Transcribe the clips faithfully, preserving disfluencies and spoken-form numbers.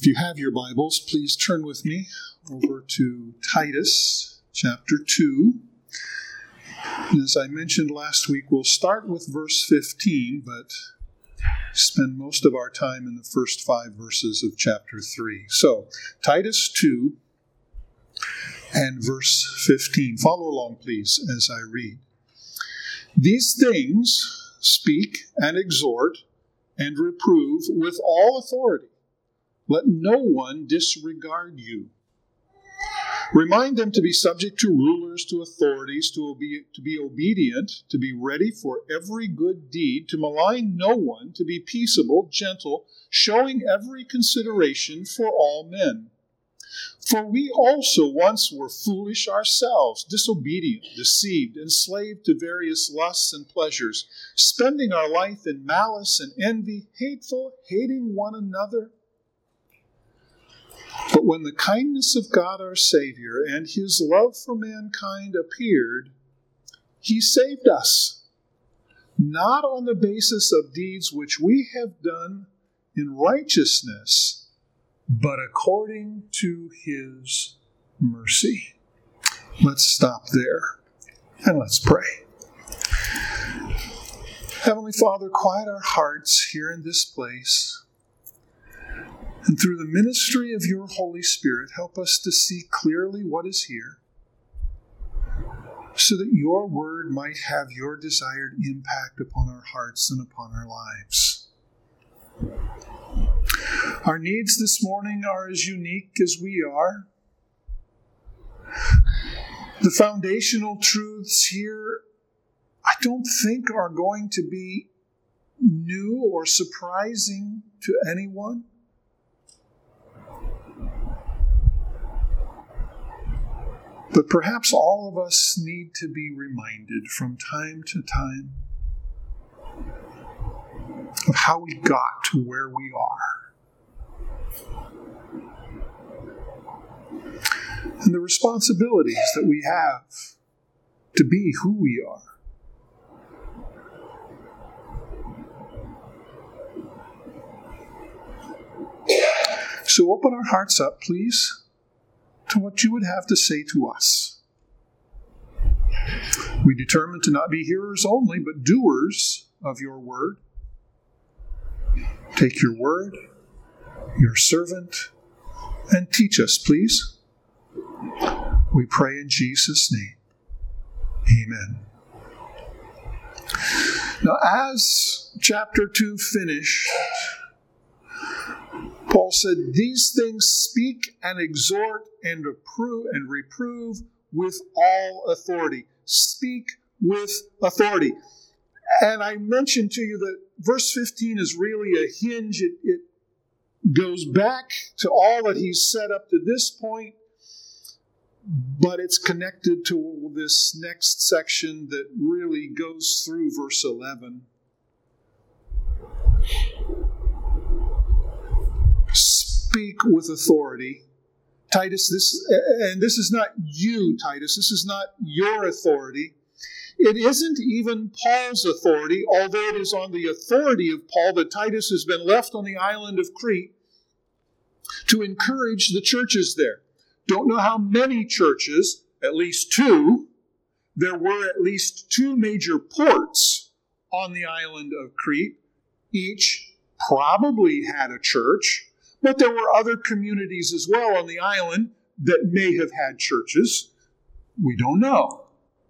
If you have your Bibles, please turn with me over to Titus chapter two. And as I mentioned last week, we'll start with verse fifteen, but spend most of our time in the first five verses of chapter three. So, Titus two and verse fifteen. Follow along, please, as I read. These things speak and exhort and reprove with all authority. Let no one disregard you. Remind them to be subject to rulers, to authorities, to, obe- to be obedient, to be ready for every good deed, to malign no one, to be peaceable, gentle, showing every consideration for all men. For we also once were foolish ourselves, disobedient, deceived, enslaved to various lusts and pleasures, spending our life in malice and envy, hateful, hating one another. But when the kindness of God our Savior and His love for mankind appeared, He saved us, not on the basis of deeds which we have done in righteousness, but according to His mercy. Let's stop there and let's pray. Heavenly Father, quiet our hearts here in this place. And through the ministry of your Holy Spirit, help us to see clearly what is here, so that your word might have your desired impact upon our hearts and upon our lives. Our needs this morning are as unique as we are. The foundational truths here, I don't think, are going to be new or surprising to anyone. But perhaps all of us need to be reminded from time to time of how we got to where we are. And the responsibilities that we have to be who we are. So open our hearts up, please, to what you would have to say to us. We determine to not be hearers only, but doers of your word. Take your word, your servant, and teach us, please. We pray in Jesus' name. Amen. Now, as chapter two finished, Paul said, these things speak and exhort and reprove and reprove with all authority. Speak with authority. And I mentioned to you that verse fifteen is really a hinge. It, it goes back to all that he's said up to this point, but it's connected to this next section that really goes through verse eleven. Speak with authority. Titus, this, and this is not you, Titus. This is not your authority. It isn't even Paul's authority, although it is on the authority of Paul that Titus has been left on the island of Crete to encourage the churches there. Don't know how many churches, at least two. There were at least two major ports on the island of Crete. Each probably had a church. But there were other communities as well on the island that may have had churches. We don't know.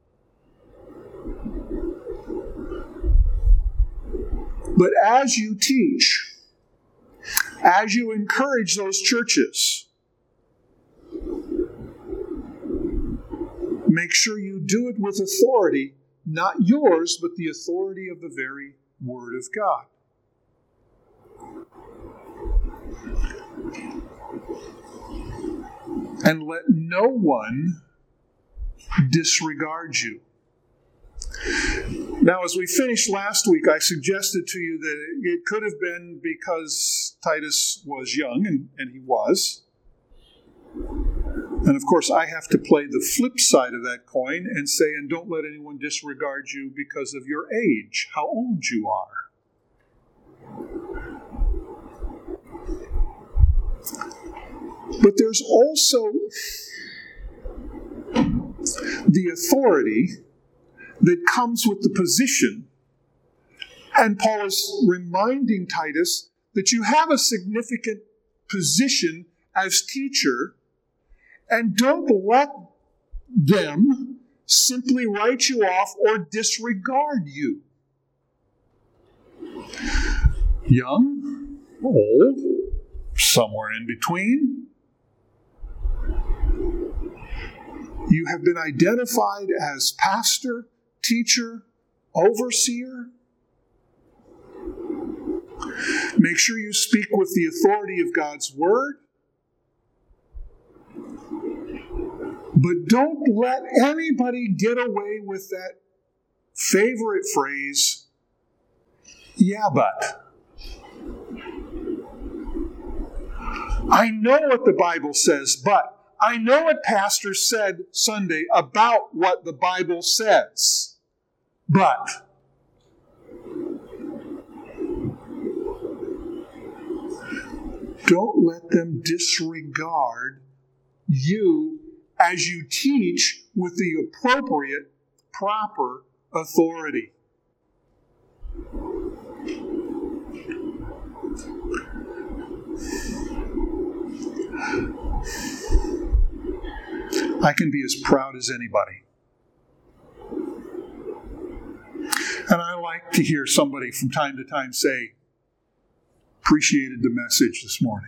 But as you teach, as you encourage those churches, make sure you do it with authority, not yours, but the authority of the very Word of God. And let no one disregard you. Now, as we finished last week, I suggested to you that it could have been because Titus was young, and, and he was. And of course, I have to play the flip side of that coin and say, and don't let anyone disregard you because of your age, how old you are. But there's also the authority that comes with the position. And Paul is reminding Titus that you have a significant position as teacher, and don't let them simply write you off or disregard you. Young, old, somewhere in between. You have been identified as pastor, teacher, overseer. Make sure you speak with the authority of God's word. But don't let anybody get away with that favorite phrase, yeah, but. I know what the Bible says, but I know what Pastor said Sunday about what the Bible says. But don't let them disregard you as you teach with the appropriate, proper authority. I can be as proud as anybody. And I like to hear somebody from time to time say, appreciated the message this morning.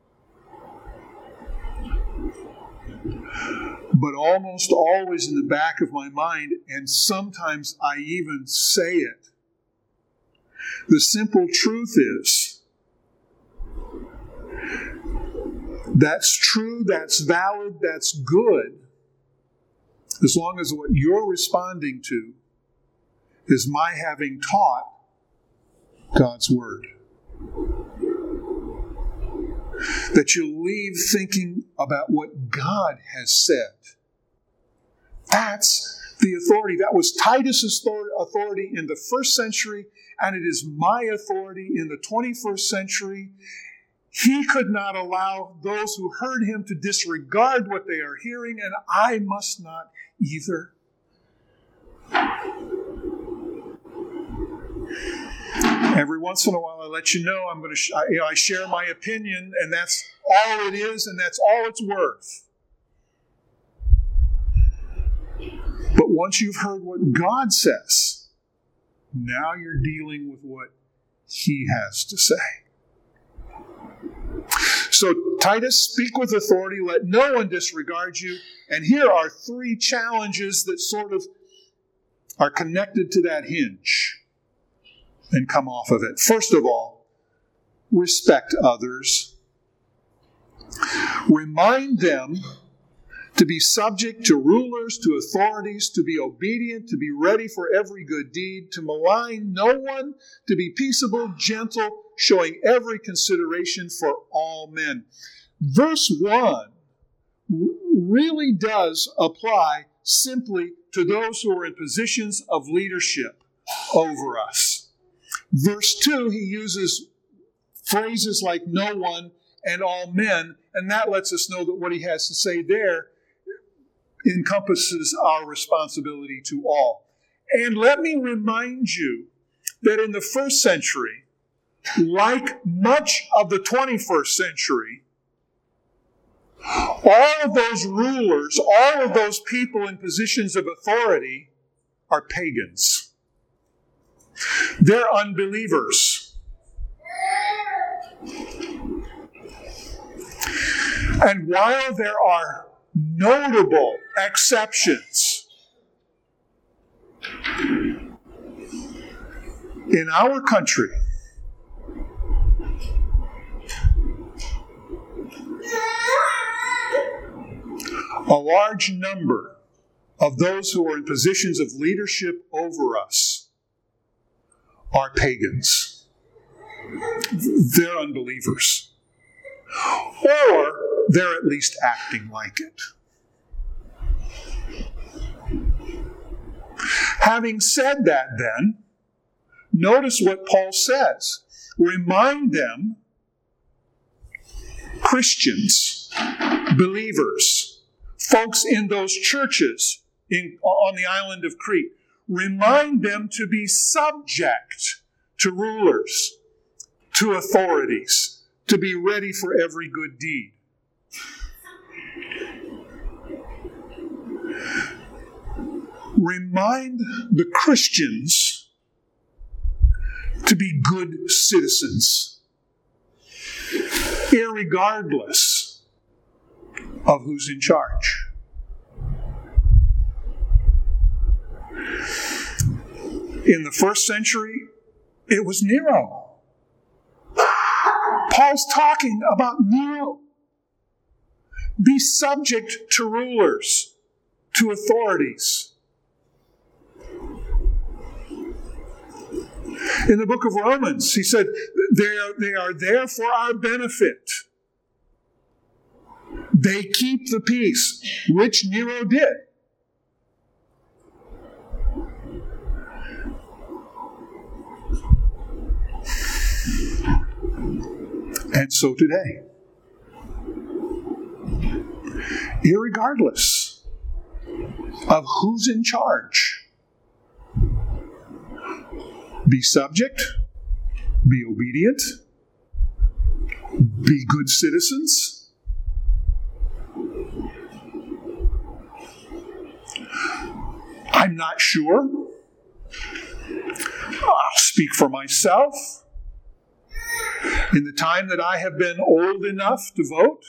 But almost always in the back of my mind, and sometimes I even say it, the simple truth is, that's true, that's valid, that's good, as long as what you're responding to is my having taught God's Word. That you leave thinking about what God has said. That's the authority. That was Titus's authority in the first century, and it is my authority in the twenty-first century. He could not allow those who heard him to disregard what they are hearing, and I must not either. Every once in a while, I let you know I'm going to. Sh- I, you know, I share my opinion, and that's all it is, and that's all it's worth. But once you've heard what God says, now you're dealing with what He has to say. So, Titus, speak with authority. Let no one disregard you. And here are three challenges that sort of are connected to that hinge and come off of it. First of all, respect others. Remind them to be subject to rulers, to authorities, to be obedient, to be ready for every good deed, to malign no one, to be peaceable, gentle, showing every consideration for all men. Verse one really does apply simply to those who are in positions of leadership over us. Verse two, he uses phrases like no one and all men, and that lets us know that what he has to say there encompasses our responsibility to all. And let me remind you that in the first century, like much of the twenty-first century, all of those rulers, all of those people in positions of authority are pagans. They're unbelievers. And while there are notable exceptions in our country, a large number of those who are in positions of leadership over us are pagans. They're unbelievers. Or they're at least acting like it. Having said that, then, notice what Paul says. Remind them, Christians, believers, folks in those churches in, on the island of Crete. Remind them to be subject to rulers, to authorities, to be ready for every good deed. Remind the Christians to be good citizens, irregardless of who's in charge. In the first century, it was Nero. Paul's talking about Nero. Be subject to rulers, to authorities. In the book of Romans, he said, they are, they are there for our benefit. They keep the peace, which Nero did. And so today, irregardless of who's in charge, be subject, be obedient, be good citizens. I'm not sure. I'll speak for myself. In the time that I have been old enough to vote,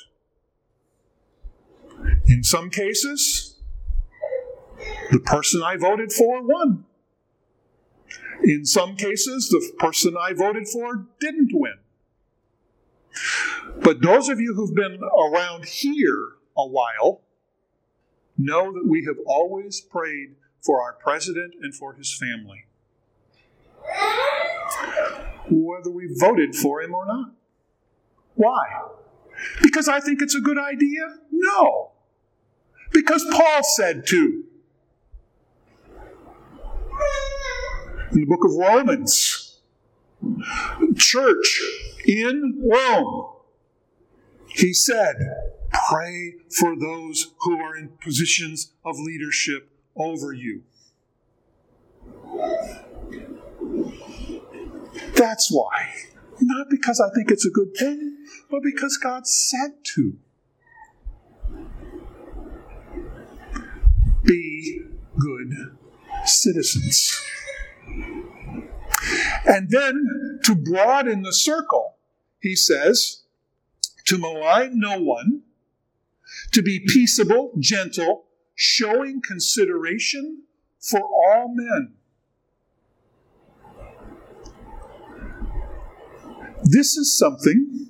in some cases, the person I voted for won. In some cases, the person I voted for didn't win. But those of you who've been around here a while know that we have always prayed for our president and for his family, whether we voted for him or not. Why? Because I think it's a good idea? No. Because Paul said to. In the book of Romans, church in Rome, he said, pray for those who are in positions of leadership over you. That's why. Not because I think it's a good thing, but because God said to. Be good citizens. And then, to broaden the circle, he says, to malign no one, to be peaceable, gentle, showing consideration for all men. This is something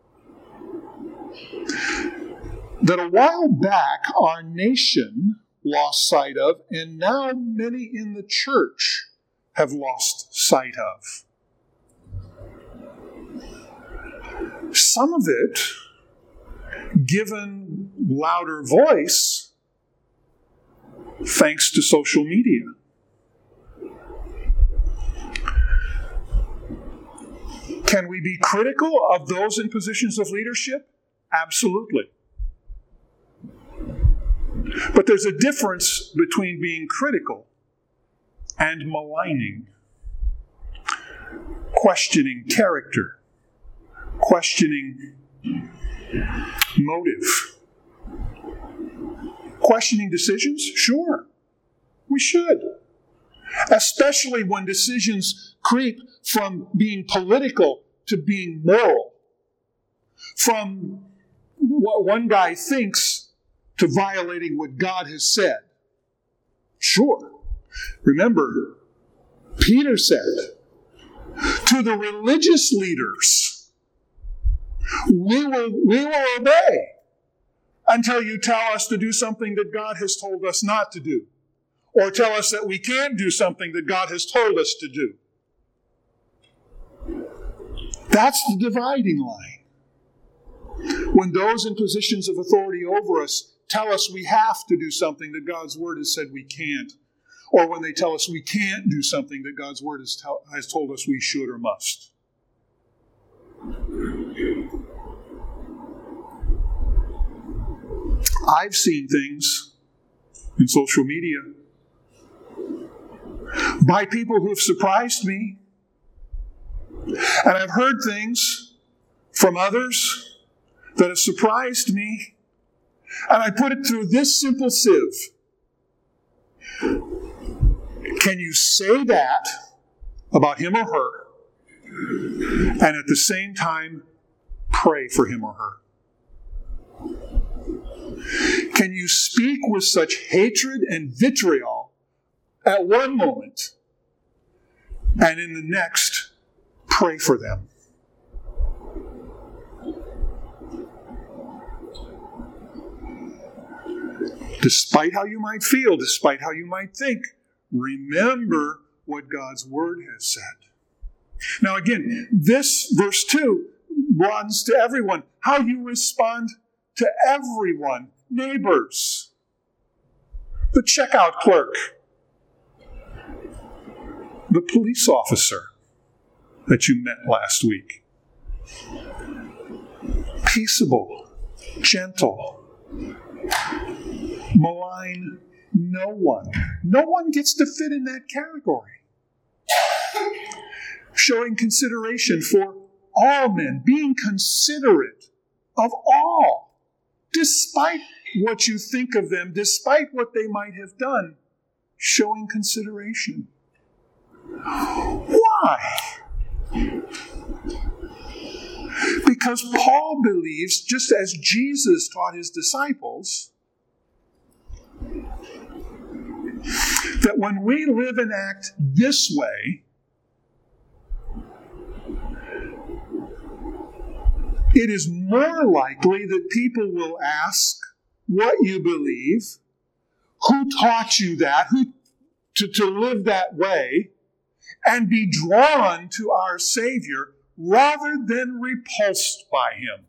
that a while back our nation lost sight of, and now many in the church have lost sight of. Some of it, given louder voice, thanks to social media. Can we be critical of those in positions of leadership? Absolutely. But there's a difference between being critical and maligning, questioning character, questioning motive, questioning decisions. Sure, we should. Especially when decisions creep from being political to being moral, from what one guy thinks to violating what God has said. Sure. Remember, Peter said to the religious leaders, we will, we will obey until you tell us to do something that God has told us not to do, or tell us that we can't do something that God has told us to do. That's the dividing line. When those in positions of authority over us tell us we have to do something that God's Word has said we can't, or when they tell us we can't do something that God's Word has, tell, has told us we should or must. I've seen things in social media by people who have surprised me. And I've heard things from others that have surprised me. And I put it through this simple sieve. Can you say that about him or her and at the same time pray for him or her? Can you speak with such hatred and vitriol at one moment and in the next pray for them? Despite how you might feel, despite how you might think, remember what God's Word has said. Now again, this verse two runs to everyone. How you respond to everyone. Neighbors, the checkout clerk, the police officer that you met last week. Peaceable, gentle, malign no one. No one gets to fit in that category. Showing consideration for all men, being considerate of all, despite what you think of them, despite what they might have done, showing consideration. Why? Because Paul believes, just as Jesus taught his disciples, that when we live and act this way, it is more likely that people will ask what you believe, who taught you that, who to, to live that way, and be drawn to our Savior rather than repulsed by Him.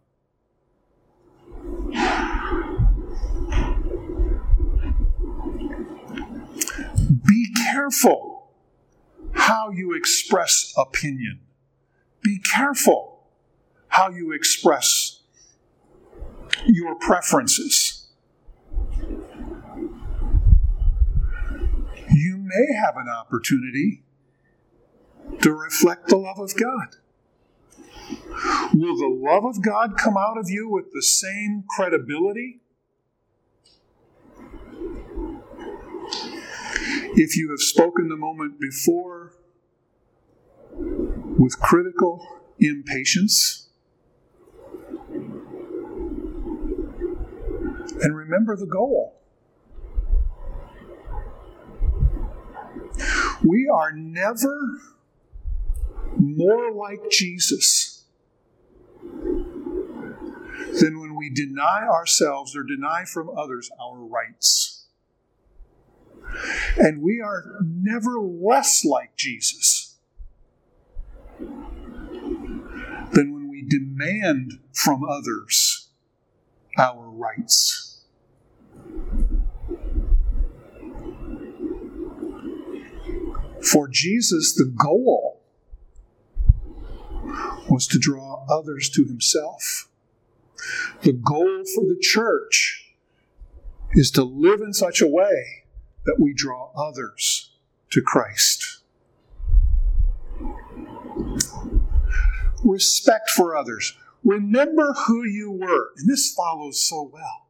Be careful how you express opinion. Be careful how you express your preferences. You may have an opportunity to reflect the love of God. Will the love of God come out of you with the same credibility? If you have spoken the moment before with critical impatience, and remember the goal. We are never more like Jesus than when we deny ourselves or deny from others our rights. And we are never less like Jesus than when we demand from others our rights. For Jesus, the goal was to draw others to Himself. The goal for the church is to live in such a way that we draw others to Christ. Respect for others. Remember who you were. And this follows so well.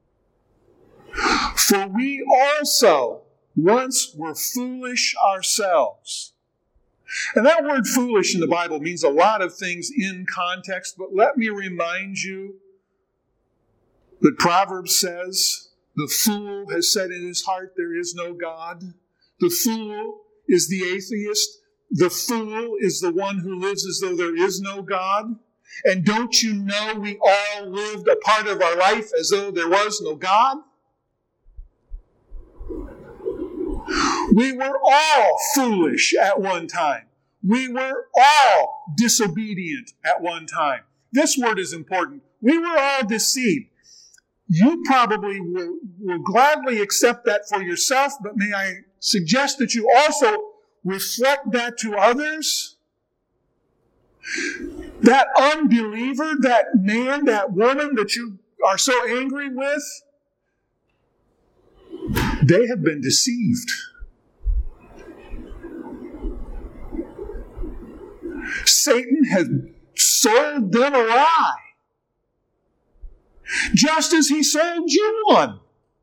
For we also once were foolish ourselves. And that word foolish in the Bible means a lot of things in context, but let me remind you that Proverbs says, the fool has said in his heart, there is no God. The fool is the atheist. The fool is the one who lives as though there is no God. And don't you know we all lived a part of our life as though there was no God? We were all foolish at one time. We were all disobedient at one time. This word is important. We were all deceived. You probably will, will gladly accept that for yourself, but may I suggest that you also reflect that to others? That unbeliever, that man, that woman that you are so angry with, They have been deceived. Satan has sold them a lie, just as he sold you one.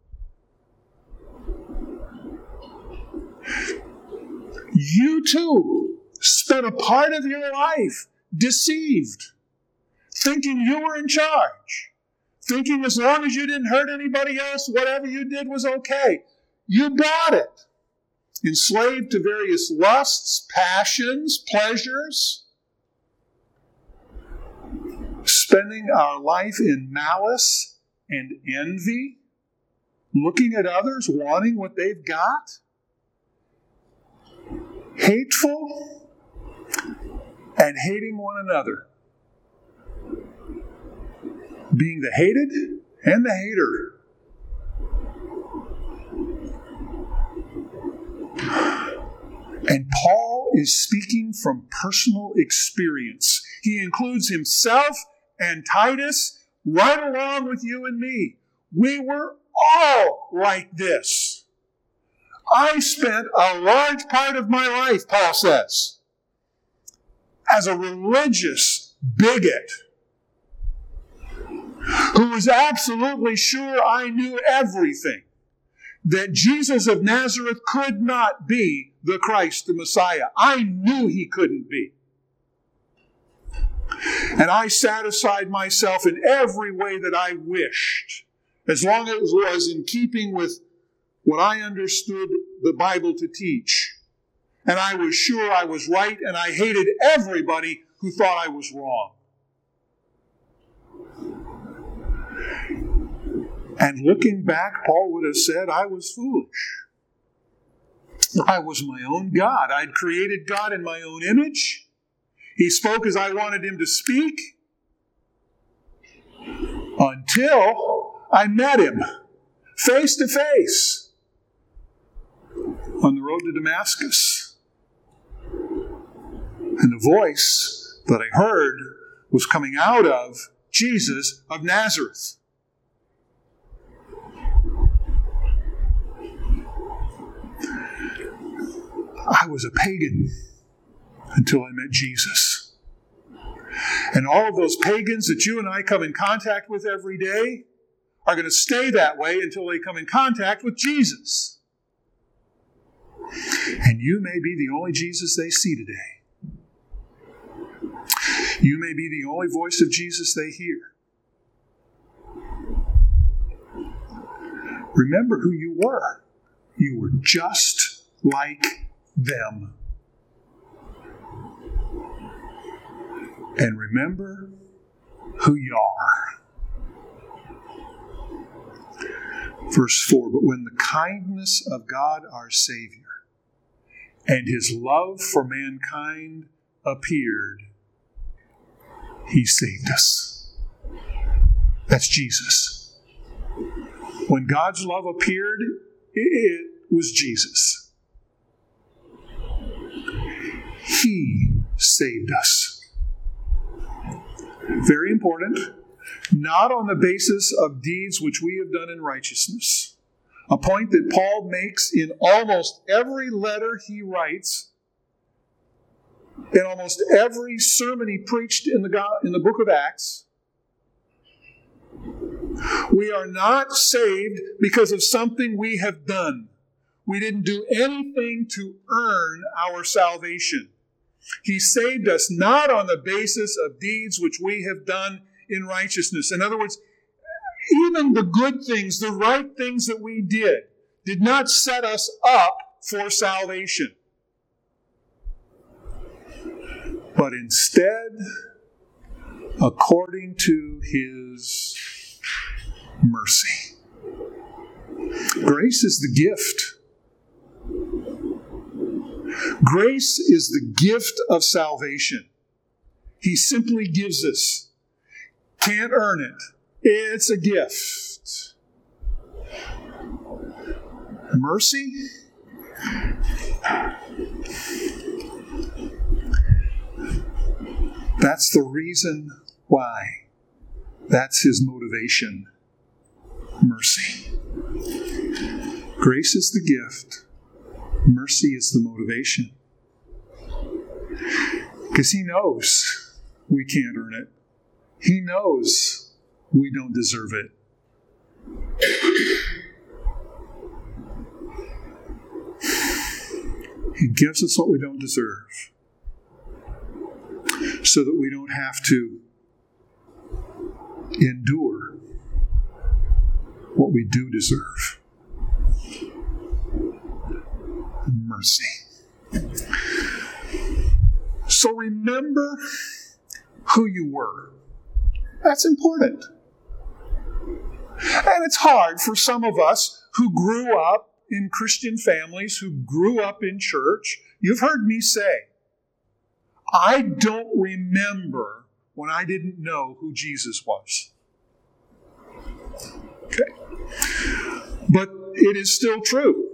You too spent a part of your life deceived, thinking you were in charge, thinking as long as you didn't hurt anybody else, whatever you did was okay. You bought it. Enslaved to various lusts, passions, pleasures, spending our life in malice and envy, looking at others, wanting what they've got, hateful, and hating one another, being the hated and the hater. And Paul is speaking from personal experience. He includes himself and Titus right along with you and me. We were all like this. I spent a large part of my life, Paul says, as a religious bigot who was absolutely sure I knew everything, that Jesus of Nazareth could not be the Christ, the Messiah. I knew he couldn't be. And I satisfied myself in every way that I wished, as long as it was in keeping with what I understood the Bible to teach. And I was sure I was right, and I hated everybody who thought I was wrong. And looking back, Paul would have said, I was foolish. I was my own God. I'd created God in my own image. He spoke as I wanted him to speak until I met him face to face on the road to Damascus. And the voice that I heard was coming out of Jesus of Nazareth. I was a pagan until I met Jesus. And all of those pagans that you and I come in contact with every day are going to stay that way until they come in contact with Jesus. And you may be the only Jesus they see today. You may be the only voice of Jesus they hear. Remember who you were. You were just like them. And remember who you are. Verse four, but when the kindness of God our Savior and his love for mankind appeared, he saved us. That's Jesus. When God's love appeared, it was Jesus. He saved us. Very important. Not on the basis of deeds which we have done in righteousness. A point that Paul makes in almost every letter he writes, in almost every sermon he preached in the, God, in the book of Acts. We are not saved because of something we have done. We didn't do anything to earn our salvation. He saved us not on the basis of deeds which we have done in righteousness. In other words, even the good things, the right things that we did, did not set us up for salvation. But instead, according to his mercy. Grace is the gift. Grace is the gift of salvation. He simply gives us. Can't earn it. It's a gift. Mercy? That's the reason why. That's his motivation. Mercy. Grace is the gift. Mercy is the motivation. Because He knows we can't earn it. He knows we don't deserve it. He gives us what we don't deserve so that we don't have to endure what we do deserve. Mercy. So remember who you were. That's important. And it's hard for some of us who grew up in Christian families, who grew up in church. You've heard me say, I don't remember when I didn't know who Jesus was. Okay. But it is still true.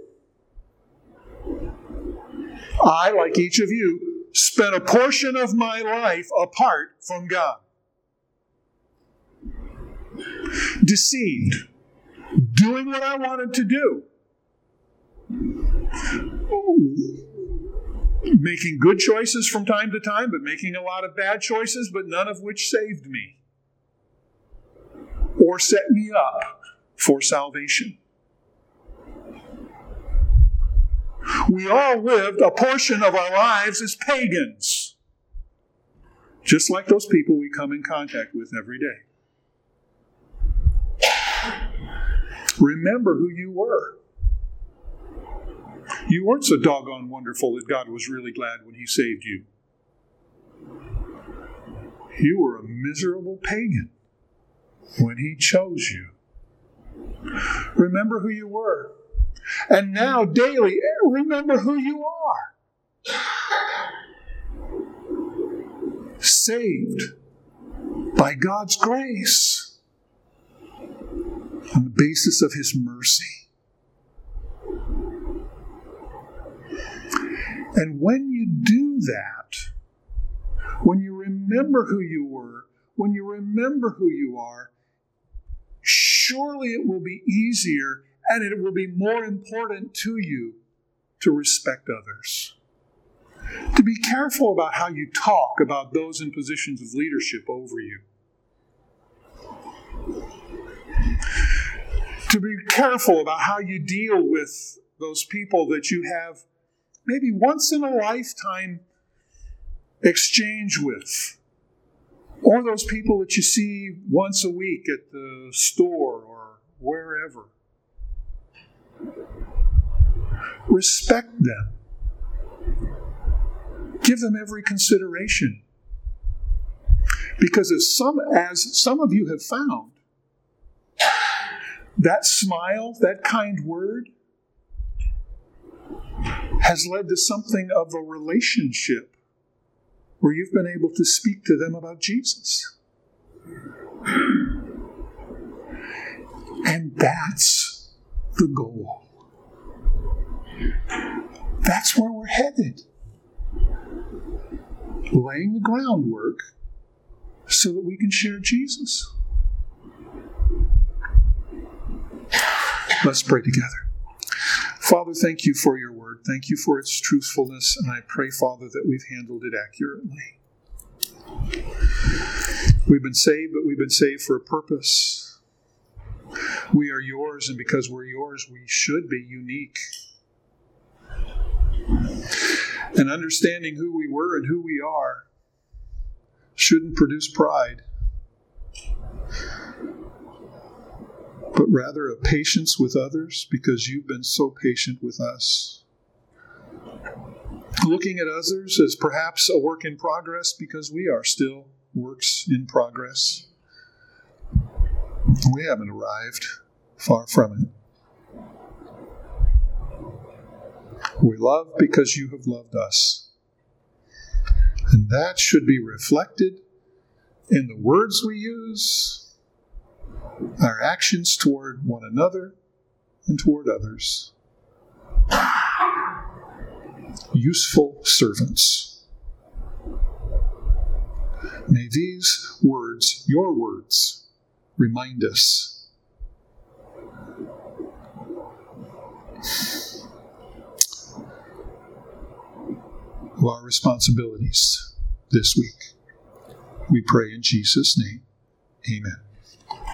I, like each of you, spent a portion of my life apart from God. Deceived. Doing what I wanted to do. Making good choices from time to time, but making a lot of bad choices, but none of which saved me or set me up for salvation. We all lived a portion of our lives as pagans, just like those people we come in contact with every day. Remember who you were. You weren't so doggone wonderful that God was really glad when He saved you. You were a miserable pagan when He chose you. Remember who you were. And now, daily, remember who you are. Saved by God's grace on the basis of His mercy. And when you do that, when you remember who you were, when you remember who you are, surely it will be easier and it will be more important to you to respect others. To be careful about how you talk about those in positions of leadership over you. To be careful about how you deal with those people that you have maybe once in a lifetime exchange with. Or those people that you see once a week at the store or wherever. Respect them. Give them every consideration. Because as some, as some of you have found, that smile, that kind word, has led to something of a relationship where you've been able to speak to them about Jesus. And that's the goal. That's where we're headed. Laying the groundwork so that we can share Jesus. Let's pray together. Father, thank you for your word. Thank you for its truthfulness, and I pray, Father, that we've handled it accurately. We've been saved, but we've been saved for a purpose. We are yours, and because we're yours, we should be unique. And understanding who we were and who we are shouldn't produce pride, but rather a patience with others because you've been so patient with us. Looking at others as perhaps a work in progress because we are still works in progress. We haven't arrived, far from it. We love because you have loved us. And that should be reflected in the words we use, our actions toward one another and toward others. Useful servants. May these words, your words, remind us of our responsibilities this week. We pray in Jesus' name. Amen.